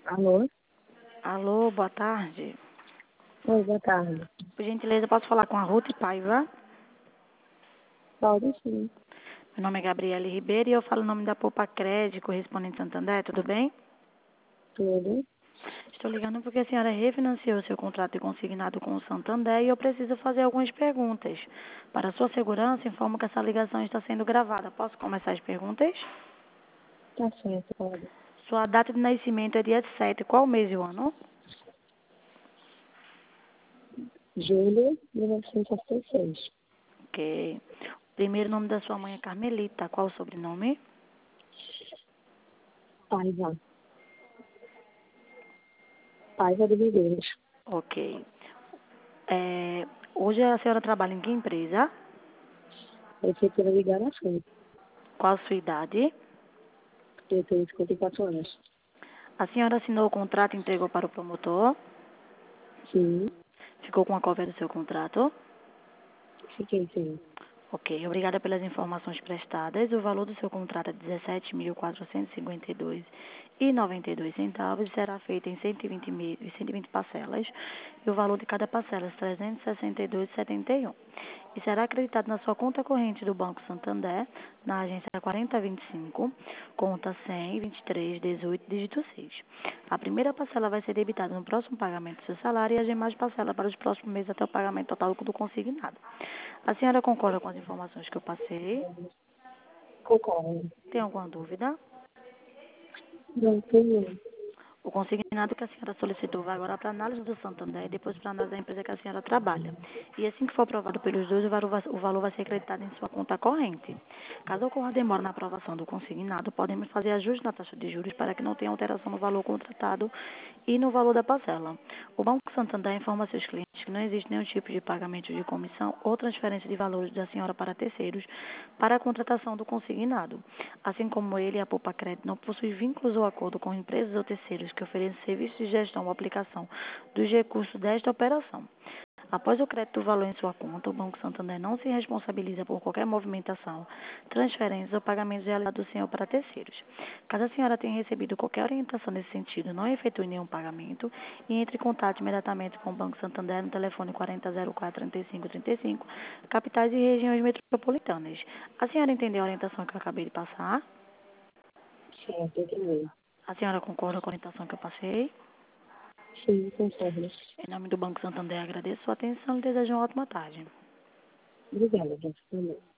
Alô? Alô, boa tarde. Oi, boa tarde. Por gentileza, posso falar com a Ruth Paiva? Pode sim. Meu nome é Gabriele Ribeiro e eu falo o nome da Poupa Crédito, correspondente Santander, tudo bem? Tudo? Estou ligando porque a senhora refinanciou seu contrato de consignado com o Santander e eu preciso fazer algumas perguntas. Para sua segurança, informo que essa ligação está sendo gravada. Posso começar as perguntas? Tá certo, pode. Sua data de nascimento é dia 7. Qual mês e o ano? Julho de 1966. Ok. O primeiro nome da sua mãe é Carmelita. Qual o sobrenome? Paiva. Paiva de Viveiros. Ok. Hoje a senhora trabalha em que empresa? Prefeitura de Igaraçu. Qual a sua idade? Eu tenho 54 anos. A senhora assinou o contrato e entregou para o promotor? Sim, Ficou com a cópia do seu contrato? fiquei sim. Ok, obrigada pelas informações prestadas. O valor do seu contrato é R$ 17.452,92 e será feito em 120 parcelas. E o valor de cada parcela é R$ 362,71. E será acreditado na sua conta corrente do Banco Santander, na agência 4025, conta 100 23 18 dígito 6. A primeira parcela vai ser debitada no próximo pagamento do seu salário e as demais parcelas para os próximos meses até o pagamento total do consignado. A senhora concorda com as informações que eu passei? Concordo. Tem alguma dúvida? Não tenho. O consignado que a senhora solicitou vai agora para a análise do Santander e depois para a análise da empresa que a senhora trabalha. E assim que for aprovado pelos dois, o valor vai ser acreditado em sua conta corrente. Caso ocorra demora na aprovação do consignado, podemos fazer ajuste na taxa de juros para que não tenha alteração no valor contratado e no valor da parcela. O Banco Santander informa a seus clientes que não existe nenhum tipo de pagamento de comissão ou transferência de valores da senhora para terceiros para a contratação do consignado. Assim como ele, a Poupa Crédito não possui vínculos ou acordo com empresas ou terceiros que ofereçam serviços de gestão ou aplicação dos recursos desta operação. Após o crédito do valor em sua conta, o Banco Santander não se responsabiliza por qualquer movimentação, transferências ou pagamentos realizados do senhor para terceiros. Caso a senhora tenha recebido qualquer orientação nesse sentido, não efetue nenhum pagamento e entre em contato imediatamente com o Banco Santander no telefone 4004-3535, capitais e regiões metropolitanas. A senhora entendeu a orientação que eu acabei de passar? Certo, entendi. A senhora concorda com a orientação que eu passei? Sim, concordo. Em nome do Banco Santander, agradeço a sua atenção e desejo uma ótima tarde. Obrigada, Jéssica.